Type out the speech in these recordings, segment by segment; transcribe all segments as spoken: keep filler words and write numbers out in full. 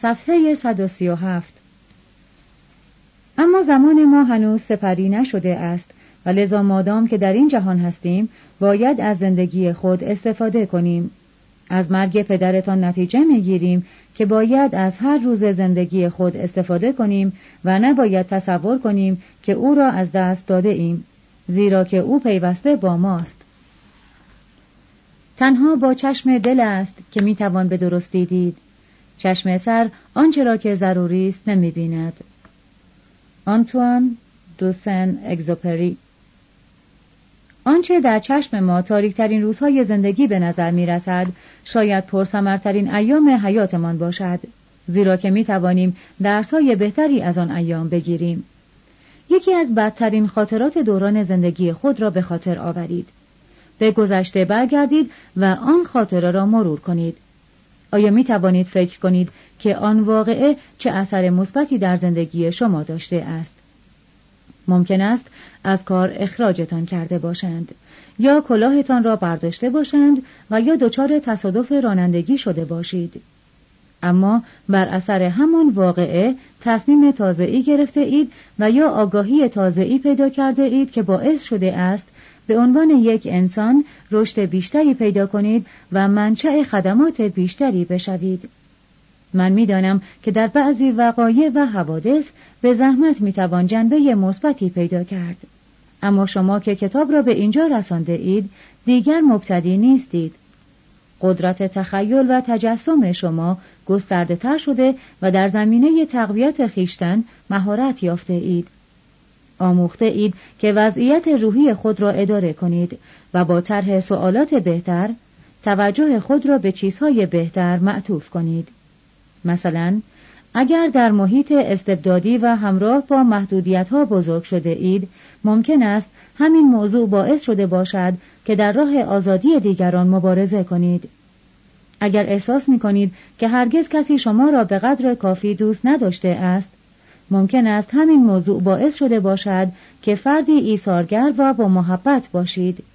صفحه صد و سی و هفت. اما زمان ما هنوز سپری نشده است و لذا مادام که در این جهان هستیم باید از زندگی خود استفاده کنیم. از مرگ پدرتان نتیجه میگیریم که باید از هر روز زندگی خود استفاده کنیم و نباید تصور کنیم که او را از دست داده ایم، زیرا که او پیوسته با ماست. تنها با چشم دل است که میتوان به درستی دید. چشم سر آنچه را که ضروری است نمی‌بیند. آنتوان دو سن اگزوپری. آنچه در چشم ما تاریک‌ترین روزهای زندگی به نظر می‌رسد، شاید پرثمرترین ایام حیاتمان باشد، زیرا که می‌توانیم درس‌های بهتری از آن ایام بگیریم. یکی از بدترین خاطرات دوران زندگی خود را به خاطر آورید. به گذشته برگردید و آن خاطره را مرور کنید. آیا می توانید فکر کنید که آن واقعه چه اثر مثبتی در زندگی شما داشته است؟ ممکن است از کار اخراجتان کرده باشند، یا کلاهتان را برداشته باشند و یا دچار تصادف رانندگی شده باشید. اما بر اثر همان واقعه تصمیم تازه‌ای گرفته اید و یا آگاهی تازه‌ای پیدا کرده اید که باعث شده است به عنوان یک انسان رشد بیشتری پیدا کنید و منشأ خدمات بیشتری بشوید. من می‌دانم که در بعضی وقایع و حوادث به زحمت می‌توان جنبه مثبتی پیدا کرد، اما شما که کتاب را به اینجا رسانده اید دیگر مبتدی نیستید. قدرت تخیل و تجسم شما گسترده تر شده و در زمینه تقویت خیشتن مهارت یافته اید. آموخته اید که وضعیت روحی خود را اداره کنید و با طرح سوالات بهتر توجه خود را به چیزهای بهتر معطوف کنید. مثلا اگر در محیط استبدادی و همراه با محدودیت‌ها بزرگ شده اید، ممکن است همین موضوع باعث شده باشد که در راه آزادی دیگران مبارزه کنید. اگر احساس می‌کنید که هرگز کسی شما را به قدر کافی دوست نداشته است، ممکن است همین موضوع باعث شده باشد که فردی ایثارگر و با محبت باشید.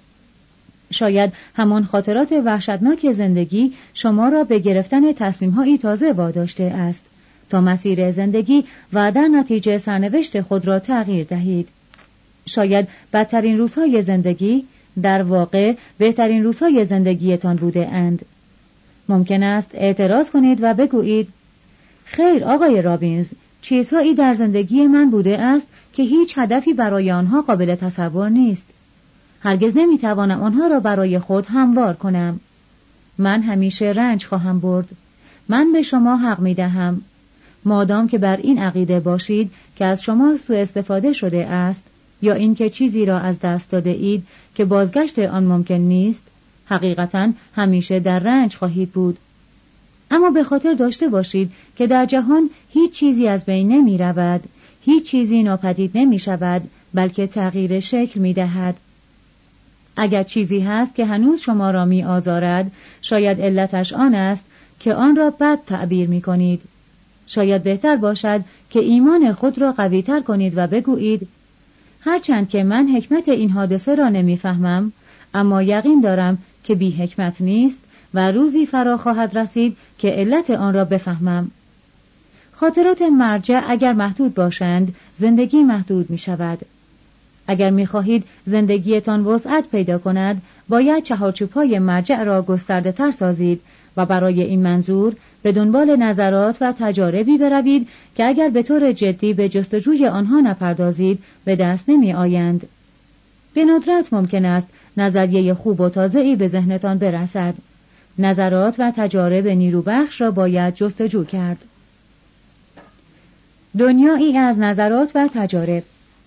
شاید همان خاطرات وحشتناک زندگی شما را به گرفتن تصمیم‌هایی تازه واداشته است تا مسیر زندگی و در نتیجه سرنوشت خود را تغییر دهید. شاید بدترین روزهای زندگی در واقع بهترین روزهای زندگیتان بوده اند. ممکن است اعتراض کنید و بگویید: خیر آقای رابینز، چیزهایی در زندگی من بوده است که هیچ هدفی برای آنها قابل تصور نیست. هرگز نمیتوانم آنها را برای خود هموار کنم. من همیشه رنج خواهم برد. من به شما حق میدهم. مادام که بر این عقیده باشید که از شما سوء استفاده شده است یا اینکه چیزی را از دست داده اید که بازگشت آن ممکن نیست، حقیقتاً همیشه در رنج خواهید بود. اما به خاطر داشته باشید که در جهان هیچ چیزی از بین نمی رود، هیچ چیزی ناپدید نمی شود، بلکه تغییر شکل می دهد. اگر چیزی هست که هنوز شما را می آزارد، شاید علتش آن است که آن را بد تعبیر می کنید. شاید بهتر باشد که ایمان خود را قوی تر کنید و بگویید: هرچند که من حکمت این حادثه را نمی فهمم، اما یقین دارم که بی حکمت نیست و روزی فرا خواهد رسید که علت آن را بفهمم. خاطرات مرجع اگر محدود باشند، زندگی محدود می شود. اگر می خواهید زندگیتان وسعت پیدا کند، باید چهارچوب‌های مرجع را گسترده تر سازید و برای این منظور به دنبال نظرات و تجاربی بروید که اگر به طور جدی به جستجوی آنها نپردازید به دست نمی آیند. به ندرت ممکن است نظریه خوب و تازه‌ای به ذهنتان برسد. نظرات و تجارب نیروبخش را باید جستجو کرد. دنیایی از نظرات و تجارب.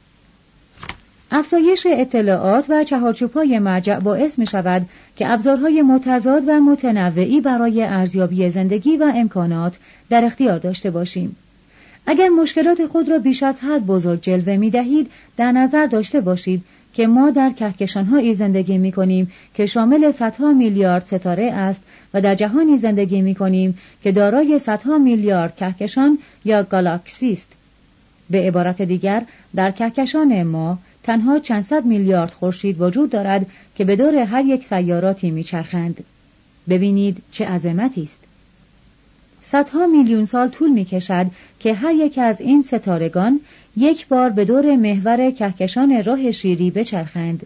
افزایش اطلاعات و چهارچوب‌های مرجع باعث می شود که ابزارهای متضاد و متنوعی برای ارزیابی زندگی و امکانات در اختیار داشته باشیم. اگر مشکلات خود را بیش از حد بزرگ جلوه می دهید، در نظر داشته باشید که ما در کهکشان‌هایی زندگی می‌کنیم که شامل صدها میلیارد ستاره است و در جهانی زندگی می‌کنیم که دارای صدها میلیارد کهکشان یا گالاکسی است. به عبارت دیگر، در کهکشان ما تنها چند صد میلیارد خورشید وجود دارد که به دور هر یک سیاراتی می‌چرخند. ببینید چه عظمتی است. صدها میلیون سال طول می کشد که هر یک از این ستارگان یک بار به دور محور کهکشان راه شیری بچرخند.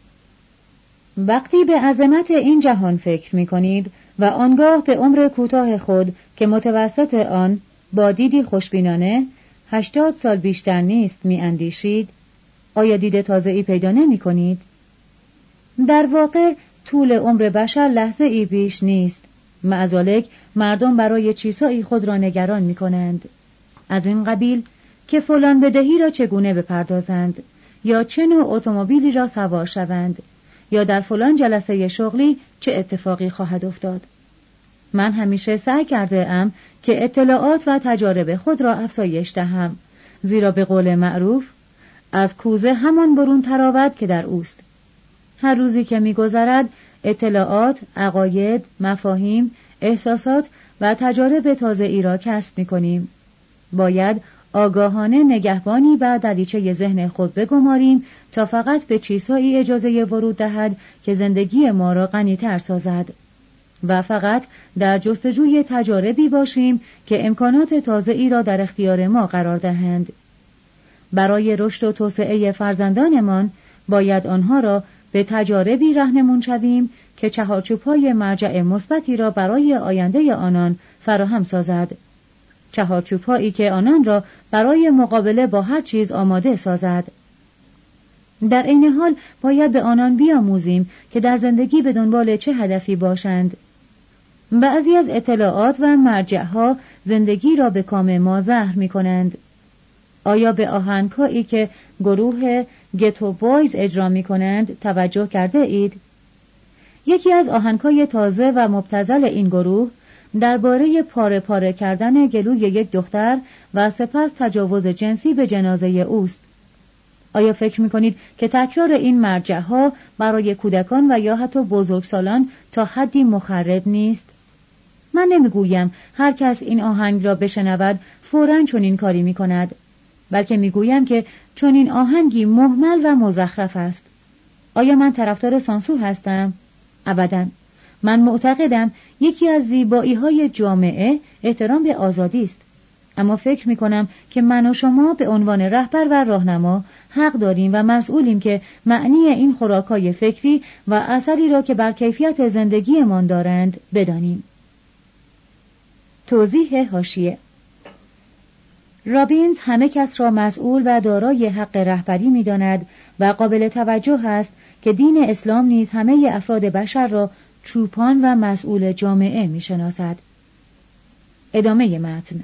وقتی به عظمت این جهان فکر می کنید و آنگاه به عمر کوتاه خود که متوسط آن با دیدی خوشبینانه هشتاد سال بیشتر نیست می اندیشید، آیا دید تازه‌ای پیدا نمی کنید؟ در واقع طول عمر بشر لحظه ای بیش نیست. معذالک مردم برای چیزهایی خود را نگران می کنند. از این قبیل که فلان بدهی را چگونه بپردازند، یا چه نوع اتومبیلی را سوار شوند، یا در فلان جلسه شغلی چه اتفاقی خواهد افتاد. من همیشه سعی کرده ام که اطلاعات و تجارب خود را افزایش دهم، زیرا به قول معروف از کوزه همان برون تراود که در اوست. هر روزی که می‌گذرد اطلاعات، عقاید، مفاهیم، احساسات و تجارب تازه‌ای را کسب می‌کنیم. باید آگاهانه نگهبانی بر دریچه ذهن خود بگماریم تا فقط به چیزهایی اجازه ورود دهد که زندگی ما را غنی‌تر سازد و فقط در جستجوی تجاربی باشیم که امکانات تازه‌ای را در اختیار ما قرار دهند. برای رشد و توسعه فرزندانمان باید آنها را به تجاربی رهنمون شویم که چهارچوب‌های مرجع مثبتی را برای آینده آنان فراهم سازد. چهارچوب‌هایی که آنان را برای مقابله با هر چیز آماده سازد. در عین حال باید به آنان بیاموزیم که در زندگی به دنبال چه هدفی باشند. بعضی از اطلاعات و مرجع‌ها زندگی را به کام ما زهر می‌کنند. آیا به آهنگ‌هایی که گروه گتو بویز اجرا می‌کنند توجه کرده اید؟ یکی از آهنگ‌های تازه و مبتذل این گروه درباره پاره پاره کردن گلوی یک دختر و سپس تجاوز جنسی به جنازه اوست. آیا فکر می‌کنید که تکرار این مرجع‌ها برای کودکان و یا حتی بزرگسالان تا حدی مخرب نیست؟ من نمی‌گویم هر کس این آهنگ را بشنود فوراً چنین کاری می‌کند، بلکه می‌گویم که چنین آهنگی مهمل و مزخرف است. آیا من طرفدار سانسور هستم؟ ابداً. من معتقدم یکی از زیبایی‌های جامعه احترام به آزادی است، اما فکر می‌کنم که من و شما به عنوان رهبر و راهنما حق داریم و مسئولیم که معنی این خوراک‌های فکری و اثری را که بر کیفیت زندگیمان دارند بدانیم. توضیح حاشیه: رابینز همه کس را مسئول و دارای حق رهبری می‌داند و قابل توجه است که دین اسلام نیز همه افراد بشر را چوپان و مسئول جامعه می‌شناسد. ادامه متن.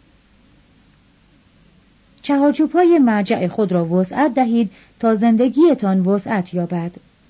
چهارچوب‌های مرجع خود را وسعت دهید تا زندگیتان وسعت یابد.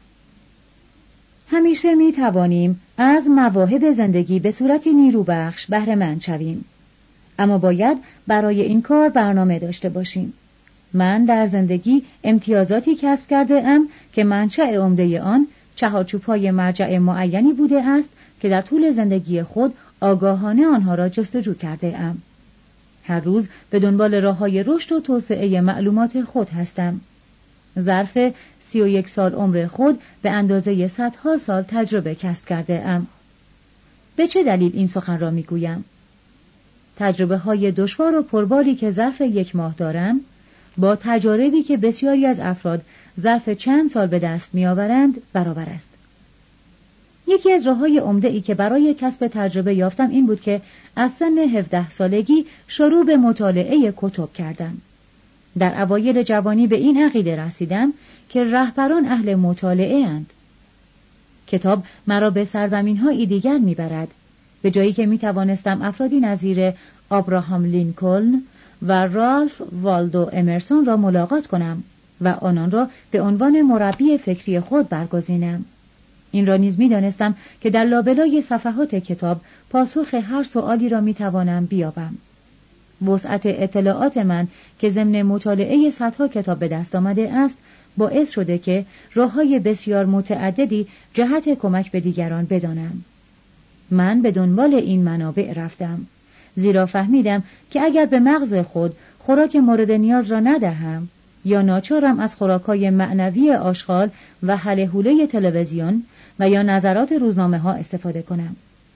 همیشه می توانیم از مواهب زندگی به صورتی نیروبخش بهره مند شویم، اما باید برای این کار برنامه داشته باشیم. من در زندگی امتیازاتی کسب کرده ام که منشأ عمده آن چهارچوب‌های مرجع معینی بوده است که در طول زندگی خود آگاهانه آنها را جستجو کرده ام. هر روز به دنبال راه‌های رشد و توسعه معلومات خود هستم. ظرف سی و یک سال عمر خود به اندازه صدها سال تجربه کسب کرده ام. به چه دلیل این سخن را می گویم؟ تجربه های دشوار و پرباری که ظرف یک ماه دارم با تجاربی که بسیاری از افراد ظرف چند سال به دست می آورند برابر است. یکی از راه‌های عمده‌ای که برای کسب تجربه یافتم این بود که از سن هفده سالگی شروع به مطالعه کتب کردم. در اوایل جوانی به این عقیده رسیدم که رهبران اهل مطالعه اند. کتاب مرا به سرزمین‌های دیگر می‌برد، به جایی که می‌توانستم افرادی نظیر آبراهام لینکلن و رالف والدو امرسون را ملاقات کنم و آنان را به عنوان مربی فکری خود برگزینم. این را نیز می‌دانستم که در لابلای صفحات کتاب پاسخ هر سؤالی را می‌توانم بیابم. وسعت اطلاعات من که ضمن مطالعه صدها کتاب به دست آمده است باعث شده که راه‌های بسیار متعددی جهت کمک به دیگران بدانم. من به دنبال این منابع رفتم، زیرا فهمیدم که اگر به مغز خود خوراک مورد نیاز را ندهم یا ناچارم از خوراک‌های معنوی آشغال و هله هوله تلویزیون و یا نظرات روزنامه‌ها استفاده کنم.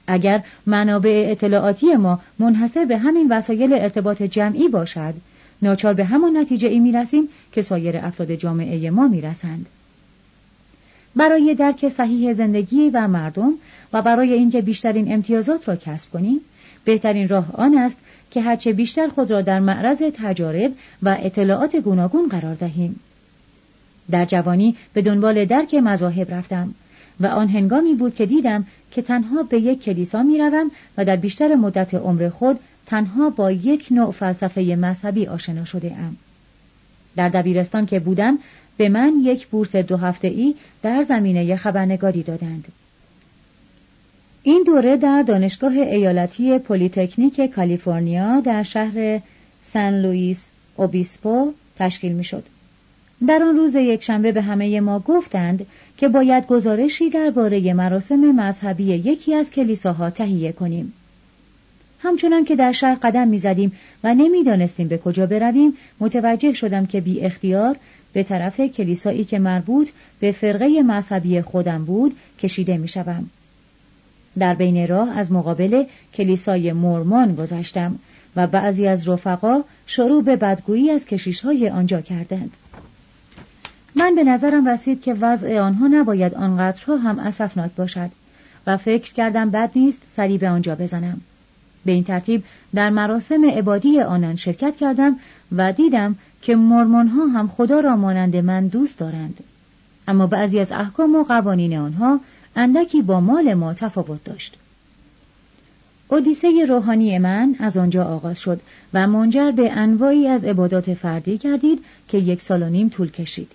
اگر منابع اطلاعاتی ما منحصر به همین وسایل ارتباط جمعی باشد، ناچار به همان نتیجه ای می رسیم که سایر افراد جامعه ما می رسند. برای درک صحیح زندگی و مردم و برای اینکه بیشترین امتیازات را کسب کنیم، بهترین راه آن است که هرچه بیشتر خود را در معرض تجارب و اطلاعات گوناگون قرار دهیم. در جوانی به دنبال درک مذاهب رفتم و آن هنگامی بود که دیدم که تنها به یک کلیسا می روم و در بیشتر مدت عمر خود تنها با یک نوع فلسفه مذهبی آشنا شده ام. در دبیرستان که بودم به من یک بورس دو هفته‌ای در زمینه خبرنگاری دادند. این دوره در دانشگاه ایالتی پلی‌تکنیک کالیفرنیا در شهر سن لوئیس اوبیسپو تشکیل می شد. در آن روز یکشنبه به همه ما گفتند که باید گزارشی درباره مراسم مذهبی یکی از کلیساها تهیه کنیم. همچنان که در شهر قدم می زدیم و نمی دانستیم به کجا برویم، متوجه شدم که بی اختیار به طرف کلیسایی که مربوط به فرقه مذهبی خودم بود کشیده می شدم. در بین راه از مقابل کلیسای مورمون گذشتم و بعضی از رفقا شروع به بدگویی از کشیش‌های آنجا کردند. من به نظرم رسید که وضع آنها نباید آنقدرها هم اسفناک باشد و فکر کردم بد نیست سری به آنجا بزنم. به این ترتیب در مراسم عبادی آنان شرکت کردم و دیدم که مورمون‌ها هم خدا را مانند من دوست دارند، اما بعضی از احکام و قوانین آنها اندکی با مال ما تفاوت داشت. اودیسه روحانی من از آنجا آغاز شد و منجر به انواعی از عبادات فردی گردید که یک سال و نیم طول کشید.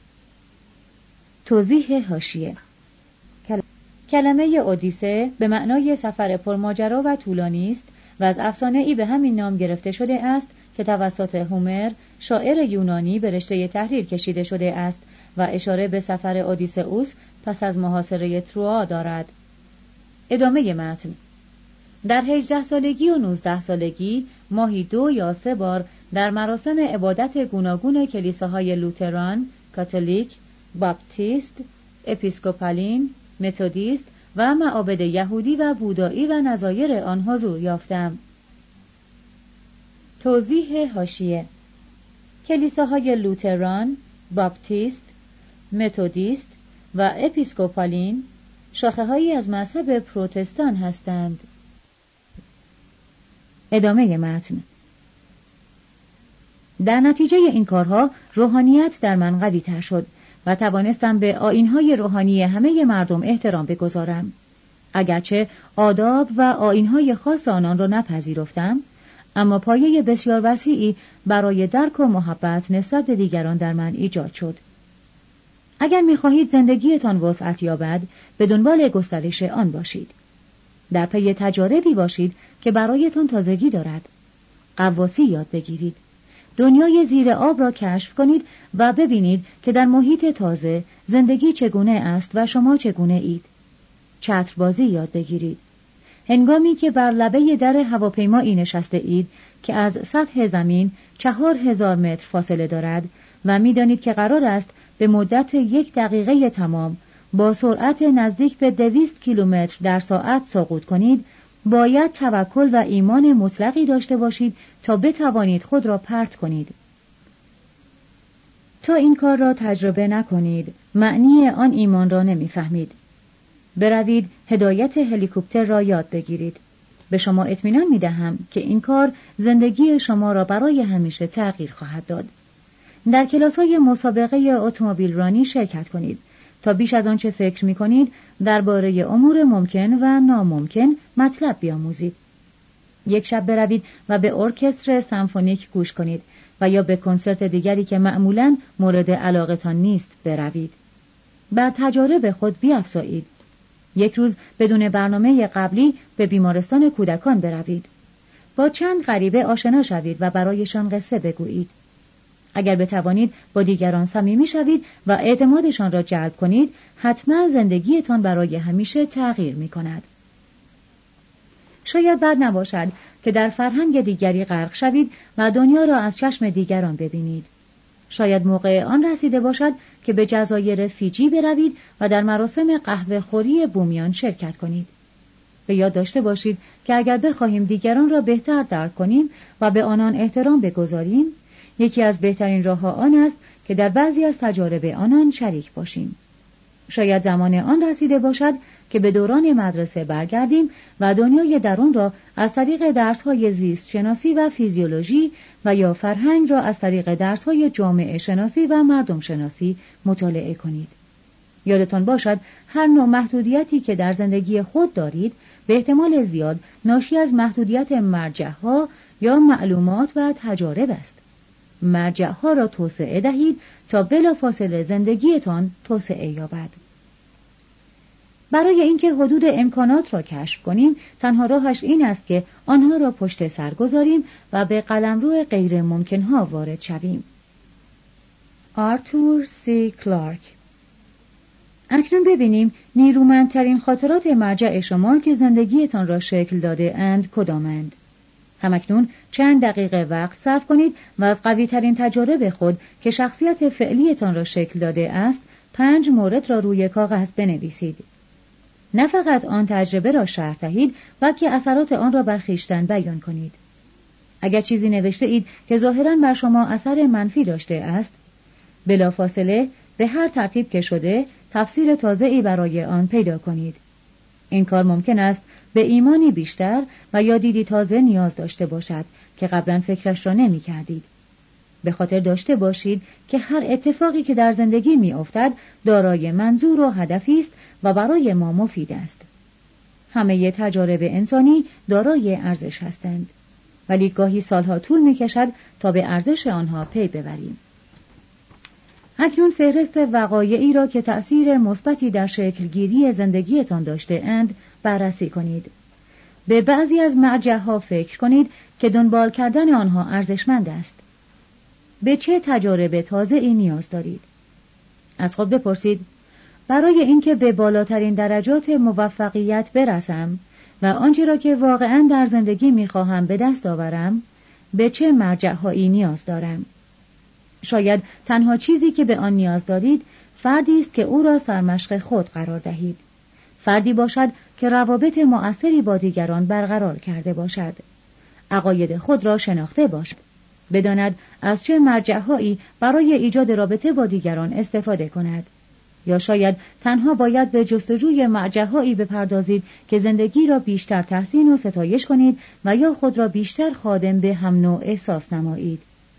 توضیح حاشیه: کلمه اودیسه به معنای سفر پرماجرا و طولانی است و از افسانه‌ای به همین نام گرفته شده است که توسط هومر شاعر یونانی به رشته تحریر کشیده شده است و اشاره به سفر اودیسئوس پس از محاصره تروآ دارد. ادامه متن: در هجده سالگی و نوزده سالگی ماهی دو یا سه بار در مراسم عبادت گوناگون کلیساهای لوتران، کاتولیک، باپتیست، اپیسکوپالین، متودیست و معابد یهودی و بودایی و نظایر آن حضور یافتم. توضیح حاشیه: کلیساهای لوتران، باپتیست، متودیست و اپیسکوپالین شاخه‌هایی از مذهب پروتستان هستند. ادامه متن: در نتیجه این کارها روحانیت در من قوی تر شد و توانستم به آیین‌های روحانی همه مردم احترام بگذارم. اگرچه آداب و آیین‌های خاص آنان را نپذیرفتم، اما پایه بسیار وسیعی برای درک و محبت نسبت به دیگران در من ایجاد شد. اگر می‌خواهید زندگیتان وسعت یابد، به دنبال گسترش آن باشید. در پی تجاربی باشید که برایتان تازگی دارد. غواصی یاد بگیرید. دنیای زیر آب را کشف کنید و ببینید که در محیط تازه زندگی چگونه است و شما چگونه اید. چتربازی یاد بگیرید. هنگامی که بر لبه در هواپیمایی نشسته اید که از سطح زمین چهار هزار متر فاصله دارد و می‌دانید که قرار است به مدت یک دقیقه تمام با سرعت نزدیک به دویست کیلومتر در ساعت سقوط کنید، باید توکل و ایمان مطلقی داشته باشید تا بتوانید خود را پرت کنید. تا این کار را تجربه نکنید، معنی آن ایمان را نمی‌فهمید. بروید هدایت هلیکوپتر را یاد بگیرید. به شما اطمینان می‌دهم که این کار زندگی شما را برای همیشه تغییر خواهد داد. در کلاس‌های مسابقه اتومبیل رانی شرکت کنید تا بیش از آنچه فکر می‌کنید درباره امور ممکن و ناممکن مطلب بیاموزید. یک شب بروید و به ارکستر سمفونیک گوش کنید و یا به کنسرت دیگری که معمولاً مورد علاقتان نیست بروید. بر تجارب خود بیفزایید. یک روز بدون برنامه قبلی به بیمارستان کودکان بروید. با چند غریبه آشنا شوید و برایشان قصه بگویید. اگر بتوانید با دیگران صمیمی شوید و اعتمادشان را جلب کنید، حتما زندگیتان برای همیشه تغییر می کند. شاید بد نباشد که در فرهنگ دیگری غرق شوید و دنیا را از چشم دیگران ببینید. شاید موقع آن رسیده باشد که به جزایر فیجی بروید و در مراسم قهوه خوری بومیان شرکت کنید. به یاد داشته باشید که اگر بخواهیم دیگران را بهتر درک کنیم و به آنان احترام بگذاریم، یکی از بهترین راه‌ها آن است که در بعضی از تجارب آنان شریک باشیم. شاید زمان آن رسیده باشد که به دوران مدرسه برگردیم و دنیای درون را از طریق درس‌های زیست شناسی و فیزیولوژی و یا فرهنگ را از طریق درس‌های جامعه شناسی و مردم شناسی مطالعه کنید. یادتان باشد هر نوع محدودیتی که در زندگی خود دارید به احتمال زیاد ناشی از محدودیت مرجع‌ها یا معلومات و تجارب است. مرجع‌ها را توسعه دهید تا بلافاصله زندگیتان توسعه یابد. برای اینکه حدود امکانات را کشف کنیم، تنها راهش این است که آنها را پشت سر گذاریم و به قلمرو غیر ممکن‌ها وارد شویم. آرتور سی کلارک. اکنون ببینیم نیرومندترین خاطرات مرجع شما که زندگیتان را شکل داده اند کدامند. همکنون چند دقیقه وقت صرف کنید و از قوی‌ترین تجارب خود که شخصیت فعلیتان را شکل داده است، پنج مورد را روی کاغذ بنویسید. نه فقط آن تجربه را شرح دهید، بلکه اثرات آن را بر خویشتن بیان کنید. اگر چیزی نوشته اید که ظاهراً بر شما اثر منفی داشته است، بلافاصله به هر ترتیب که شده تفسیر تازه‌ای برای آن پیدا کنید. این کار ممکن است به ایمانی بیشتر و یا دیدی تازه نیاز داشته باشد که قبلا فکرش را نمی کردید. به خاطر داشته باشید که هر اتفاقی که در زندگی می افتد دارای منظور و هدفی است و برای ما مفید است. همه تجارب انسانی دارای ارزش هستند، ولی گاهی سالها طول می کشد تا به ارزش آنها پی ببریم. اکنون فهرست وقایعی را که تأثیر مثبتی در شکلگیری زندگیتان داشته اند بررسی کنید. به بعضی از مرجع‌ها فکر کنید که دنبال کردن آنها ارزشمند است. به چه تجارب تازه‌ای نیاز دارید؟ از خود بپرسید: برای اینکه به بالاترین درجات موفقیت برسم و آنچه را که واقعاً در زندگی می‌خواهم به دست آورم، به چه مرجع‌هایی نیاز دارم؟ شاید تنها چیزی که به آن نیاز دارید فردی است که او را سرمشق خود قرار دهید. فردی باشد که روابط مؤثری با دیگران برقرار کرده باشد. عقاید خود را شناخته باشد. بداند از چه مرجع‌هایی برای ایجاد رابطه با دیگران استفاده کند. یا شاید تنها باید به جستجوی مرجع‌هایی بپردازید که زندگی را بیشتر تحسین و ستایش کنید و یا خود را بیشتر خادم به هم نوع احساس نمایید.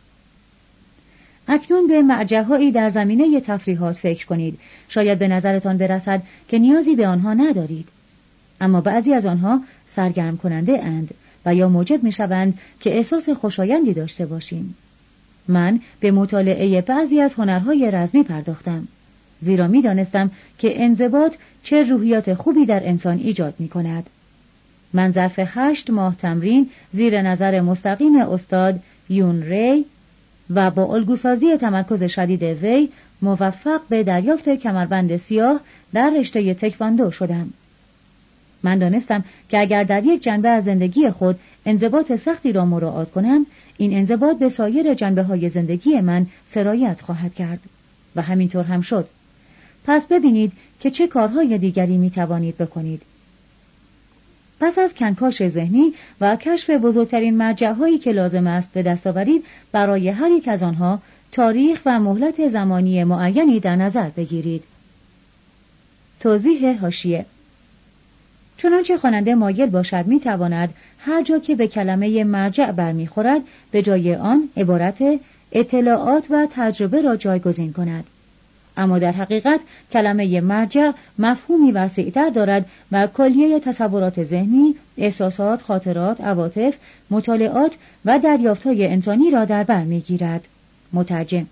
اکنون به مرجع‌هایی در زمینه تفریحات فکر کنید. شاید به نظرتان برسد که نیازی به آنها ندارید، اما بعضی از آنها سرگرم کننده اند و یا موجب می شوند که احساس خوشایندی داشته باشیم. من به مطالعه بعضی از هنرهای رزمی پرداختم، زیرا می دانستم که انضباط چه روحیات خوبی در انسان ایجاد می کند. من ظرف هشت ماه تمرین زیر نظر مستقیم استاد یون ری و با الگوسازی تمرکز شدید وی موفق به دریافت کمربند سیاه در رشته تکواندو شدم. من دانستم که اگر در یک جنبه از زندگی خود انضباط سختی را مراعات کنم، این انضباط به سایر جنبه‌های زندگی من سرایت خواهد کرد و همینطور هم شد. پس ببینید که چه کارهای دیگری می توانید بکنید. پس از کنکاش ذهنی و کشف بزرگترین مرجع‌هایی که لازم است به دست آورید، برای هر یک از آنها تاریخ و مهلت زمانی معینی در نظر بگیرید. توضیح حاشیه: چنانچه خواننده مایل باشد می تواند هر جا که به کلمه مرجع برمیخورد به جای آن عبارت اطلاعات و تجربه را جایگزین کند. اما در حقیقت کلمه مرجع مفهومی وسیع‌تر دارد و کلیه تصورات ذهنی، احساسات، خاطرات، عواطف، مطالعات و دریافت‌های انسانی را در بر می‌گیرد. مترجم.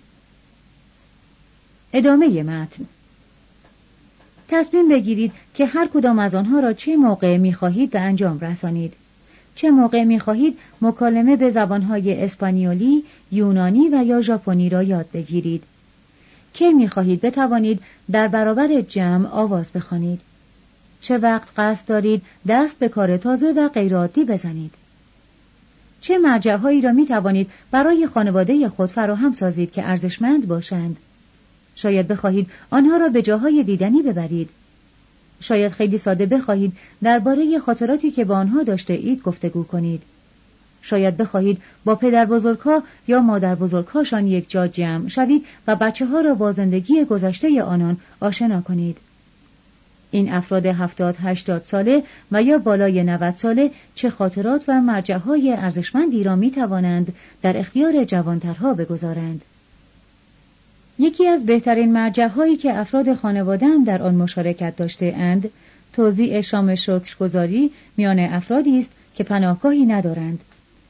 ادامه متن. تصمیم بگیرید که هر کدام از آنها را چه موقع می‌خواهید به انجام رسانید. چه موقع می‌خواهید مکالمه به زبان‌های اسپانیولی، یونانی و یا ژاپنی را یاد بگیرید. کی می‌خواهید بتوانید در برابر جمع آواز بخوانید؟ چه وقت قصد دارید دست به کار تازه و غیرعادی بزنید؟ چه مرجع‌هایی را می‌توانید برای خانواده خود فراهم سازید که ارزشمند باشند؟ شاید بخواهید آنها را به جاهای دیدنی ببرید. شاید خیلی ساده بخواهید درباره خاطراتی که با آنها داشته اید گفتگو کنید. شاید بخواهید با پدر بزرگها یا مادر بزرگهاشان یک جا جمع شوید و بچه ها را با زندگی گذشته آنان آشنا کنید. این افراد هفتاد هشتاد ساله و یا بالای نود ساله چه خاطرات و مرجعهای ارزشمندی را می توانند در اختیار جوانترها بگذارند. یکی از بهترین مرجعهایی که افراد خانواده‌ام در آن مشارکت داشته اند، توزیع شام شکرگزاری میان افرادی است که پناهگاهی ندارند.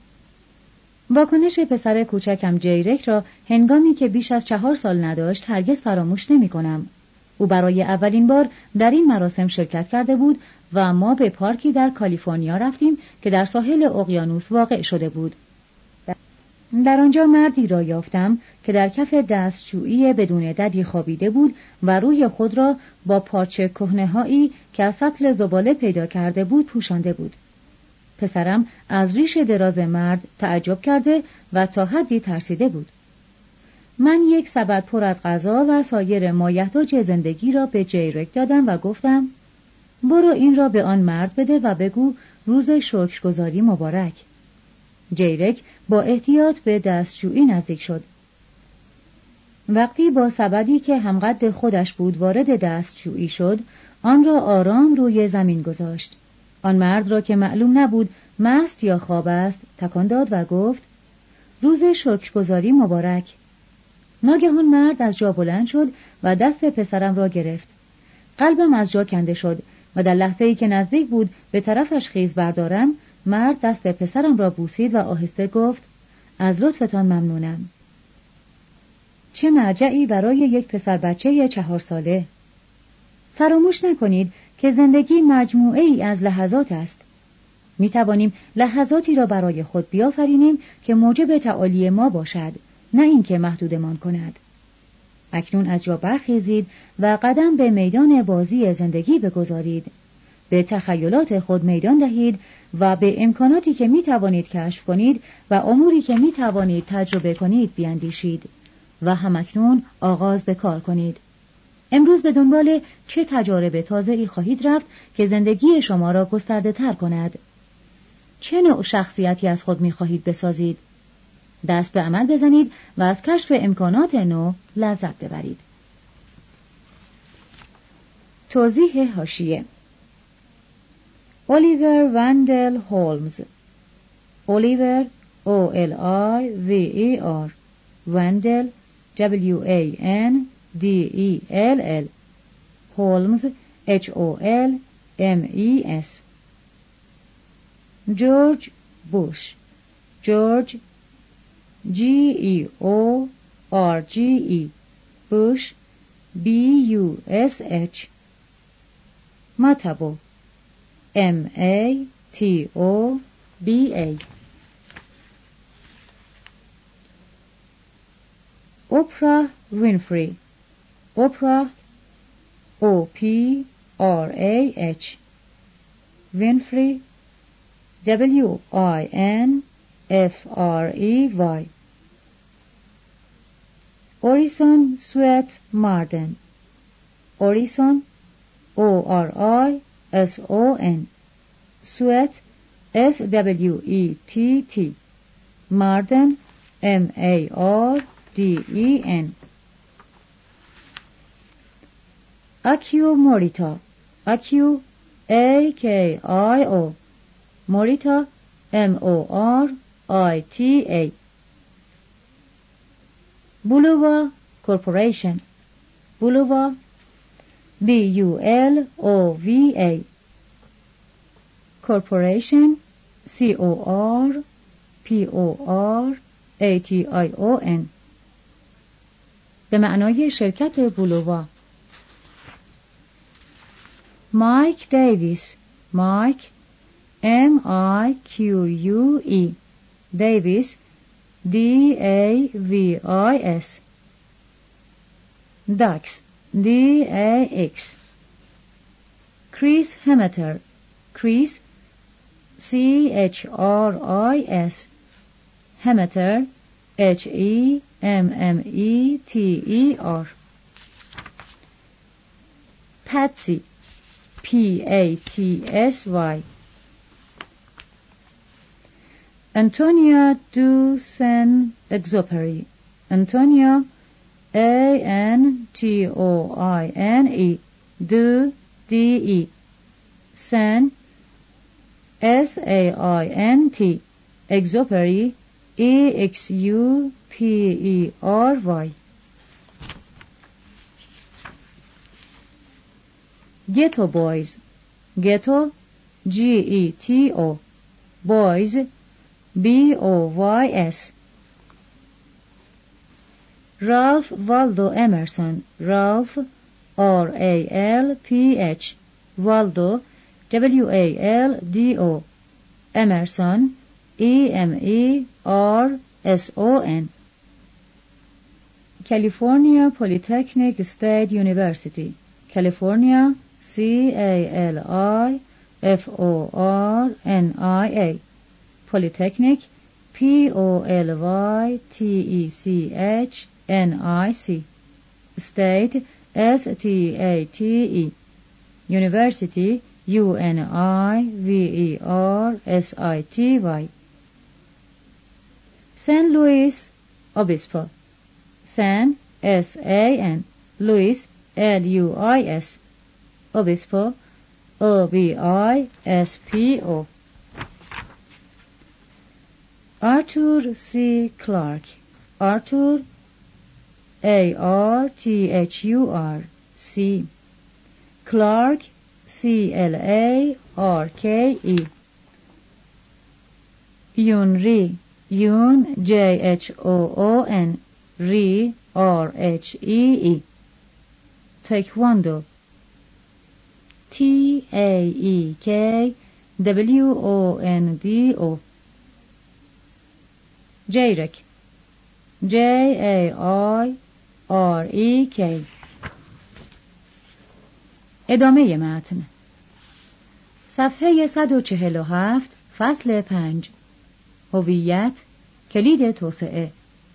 واکنش پسر کوچکم جیرک را هنگامی که بیش از چهار سال نداشت هرگز فراموش نمی کنم. او برای اولین بار در این مراسم شرکت کرده بود و ما به پارکی در کالیفرنیا رفتیم که در ساحل اقیانوس واقع شده بود. در آنجا مردی را یافتم که در کف دستشویی بدون ددی خوابیده بود و روی خود را با پارچه کهنه‌هایی که از سطل زباله پیدا کرده بود پوشانده بود. پسرم از ریش دراز مرد تعجب کرده و تا حدی ترسیده بود. من یک سبد پر از غذا و سایر مایحتاج زندگی را به جیرک دادم و گفتم برو این را به آن مرد بده و بگو روز شکرگزاری مبارک. جیرک با احتیاط به دستشویی نزدیک شد. وقتی با سبدی که همقد خودش بود وارد دستشویی شد، آن را آرام روی زمین گذاشت. آن مرد را که معلوم نبود مست یا خواب است تکان داد و گفت روز شکرگزاری مبارک. ناگهان مرد از جا بلند شد و دست پسرم را گرفت. قلبم از جا کنده شد و در لحظه‌ای که نزدیک بود به طرفش خیز بردارم، مرد دست پسرم را بوسید و آهسته گفت از لطفتان ممنونم. چه مرجعی برای یک پسر بچه چهار ساله. فراموش نکنید که زندگی مجموعه ای از لحظات است. می توانیم لحظاتی را برای خود بیافرینیم که موجب تعالی ما باشد، نه اینکه محدودمان کند. اکنون از جا برخیزید و قدم به میدان بازی زندگی بگذارید. به تخیلات خود میدان دهید و به امکاناتی که می توانید کشف کنید و اموری که می توانید تجربه کنید بیاندیشید و همکنون آغاز به کار کنید. امروز به دنبال چه تجارب تازه‌ای خواهید رفت که زندگی شما را گسترده تر کند؟ چه نوع شخصیتی از خود می خواهید بسازید؟ دست به عمل بزنید و از کشف امکانات نو لذت ببرید. توضیح حاشیه: الیور وندل هولمز، الیور او ال آی وی ای آر، وندل دبلیو ای ان دی ای ال ال، هولمز اچ او ال ام ای اس. جورج بوش، جورج جی ای او آر جی ای، بوش بی یو اس اچ. ماتابو، ام ای تی او بی ای. اوپرا وینفری، اوپرا او پی آر ای اچ، وینفری دبلیو آی ان اف آر ای وای. اوریسون سوت ماردن، اوریسون او آر آی اس او ان، سوت اس دبلیو ای تی تی، ماردن ام ای آر دی ای ان. اکیو موریتا، اکیو ای کی آی او، موریتا ام او آر آی تی ای. بولووا کورپوریشن، بولووا بی یو ال او وی ای، کورپوریشن سی او آر پی او آر ای تی آی او ان، به معنای شرکت بولووا. مایک دیویس، مایک ام آی کیو یو ای، دیویس دی ای وی آی اس. داکس، دی ای ایکس. کریس همتر، کریس سی اچ آر آی اس، همتر اچ ای ام ام ای تی ای آر. پتسی، P A T S Y. Antonia do Saint-Exupéry. Antonia, A N T O I N E, do, D E, Saint, S A I N T, Exupéry, E X U P E R Y. Ghetto Boys. Ghetto, G E T O, Boys, B O Y S. Ralph Waldo Emerson. Ralph, R A L P H, Waldo, W A L D O, Emerson, E M E R S O N. California Polytechnic State University. California, C A L I F O R N I A. Polytechnic, P O L Y T E C H N I C. State, S T A T E. University, U N I V E R S I T Y. San Luis Obispo. San, S A N, Luis, L U I S. Obispo, O B I S P O. Arthur C. Clarke. Arthur, A R T H U R C. Clarke, C L A R K E. Yun Ri. Yun, J H O O N. Ri, R H E E. Taekwondo. T A E K W O N D O. Jayrek. J A I R E K. ادامه متن. صفحه صد و چهل و هفت، فصل پنج. هویت، کلید توسعه.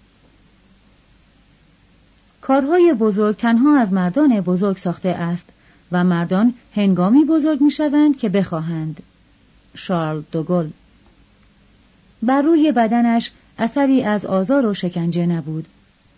کارهای بزرگ تنها از مردان بزرگ ساخته است و مردان هنگامی بزرگ می شوند که بخواهند. شارل دوگل. بر روی بدنش اثری از آزار و شکنجه نبود.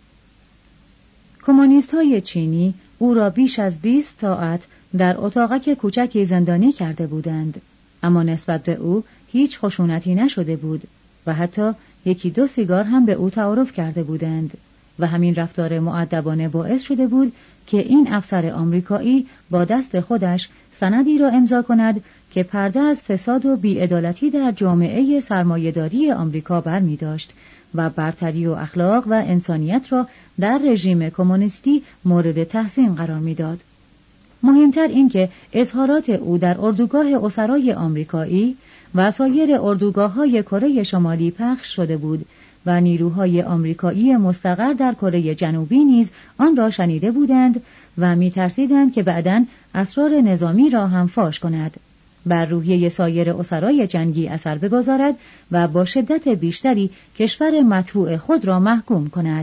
کمونیست های چینی او را بیش از بیست ساعت در اتاقک کوچکی زندانی کرده بودند، اما نسبت به او هیچ خشونتی نشده بود و حتی یکی دو سیگار هم به او تعارف کرده بودند و همین رفتار مؤدبانه باعث شده بود که این افسر آمریکایی با دست خودش سندی را امضا کند که پرده از فساد و بی‌عدالتی در جامعه سرمایه‌داری آمریکا برمی داشت و برتری و اخلاق و انسانیت را در رژیم کمونیستی مورد تحسین قرار میداد. مهمتر این که اظهارات او در اردوگاه اسرای آمریکایی و سایر اردوگاه‌های کره شمالی پخش شده بود و نیروهای آمریکایی مستقر در کره جنوبی نیز آن را شنیده بودند و می‌ترسیدند که بعداً اسرار نظامی را هم فاش کند، بر روحیه سایر اسرای جنگی اثر بگذارد و با شدت بیشتری کشور مطبوع خود را محکوم کند.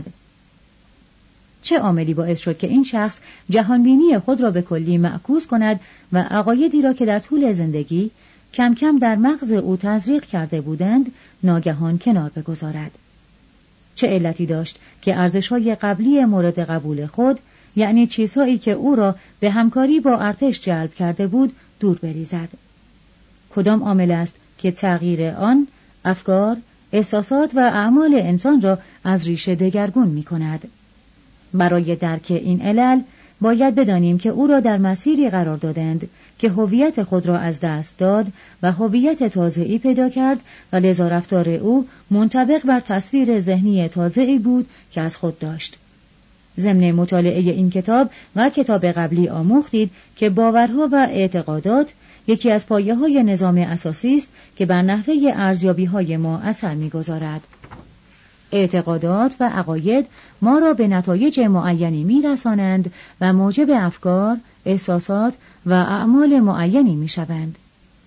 چه عاملی باعث شد که این شخص جهانبینی خود را به کلی معکوس کند و عقایدی را که در طول زندگی کم کم در مغز او تزریق کرده بودند ناگهان کنار بگذارد؟ چه علتی داشت که ارزش‌های قبلی مورد قبول خود، یعنی چیزهایی که او را به همکاری با ارتش جلب کرده بود، دور بریزد؟ کدام عامل است که تغییر آن افکار، احساسات و اعمال انسان را از ریشه دگرگون می کند؟ برای درک این علل باید بدانیم که او را در مسیری قرار دادند که هویت خود را از دست داد و هویت تازه‌ای پیدا کرد و لذا رفتار او منطبق بر تصویر ذهنی تازه‌ای بود که از خود داشت. ضمن مطالعه این کتاب و کتاب قبلی آموختید که باورها و اعتقادات یکی از پایه‌های نظام اساسی است که بر نحوه ارزیابی‌های ما اثر می‌گذارد. اعتقادات و عقاید ما را به نتایج معینی می‌رسانند و موجب افکار، احساسات و اعمال معینی می‌شوند.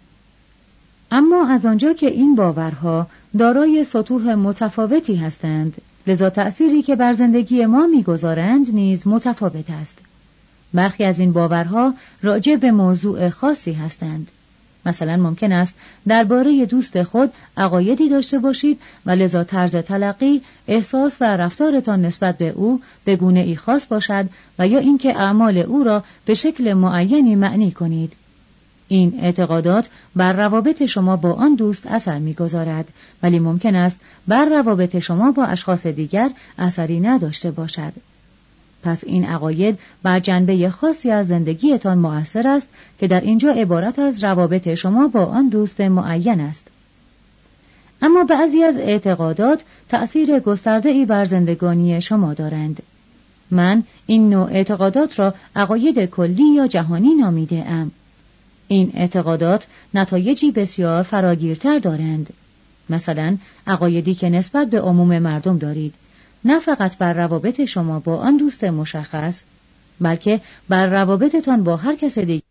اما از آنجا که این باورها دارای سطوح متفاوتی هستند، لذا تأثیری که بر زندگی ما می‌گذارند نیز متفاوت است. برخی از این باورها راجع به موضوع خاصی هستند. مثلا ممکن است درباره دوست خود عقایدی داشته باشید و لذا طرز تلقی، احساس و رفتارتان نسبت به او به گونه ای خاص باشد و یا اینکه اعمال او را به شکل معینی معنی کنید. این اعتقادات بر روابط شما با آن دوست اثر می‌گذارد، ولی ممکن است بر روابط شما با اشخاص دیگر اثری نداشته باشد. پس این عقاید بر جنبه خاصی از زندگیتان مؤثر است که در اینجا عبارت از روابط شما با آن دوست معین است. اما بعضی از اعتقادات تأثیر گسترده‌ای بر زندگانی شما دارند. من این نوع اعتقادات را عقاید کلی یا جهانی نامیده ام. این اعتقادات نتایجی بسیار فراگیرتر دارند. مثلا عقایدی که نسبت به عموم مردم دارید، نه فقط بر روابط شما با آن دوست مشخص، بلکه بر روابطتان با هر کس دیگر